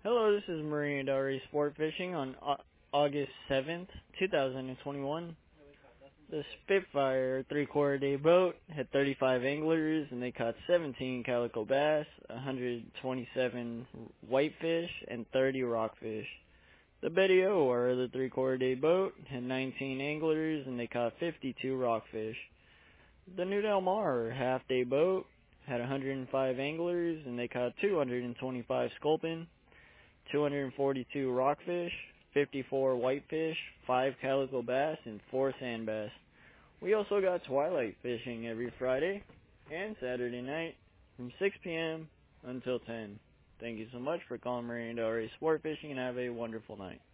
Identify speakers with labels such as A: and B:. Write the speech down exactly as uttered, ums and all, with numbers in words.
A: Hello, this is Marina Del Rey Sport Fishing on Au- August seventh, two thousand twenty-one. The Spitfire three-quarter day boat had thirty-five anglers and they caught seventeen calico bass, one hundred twenty-seven whitefish, and thirty rockfish. The Betty O, our other three-quarter day boat, had nineteen anglers and they caught fifty-two rockfish. The New Del Mar half-day boat had one hundred five anglers and they caught two hundred twenty-five sculpin, two hundred forty-two rockfish, fifty-four whitefish, five calico bass, and four sand bass. We also got twilight fishing every Friday and Saturday night from six p.m. until ten. Thank you so much for calling Marina Del Rey Sport Fishing and have a wonderful night.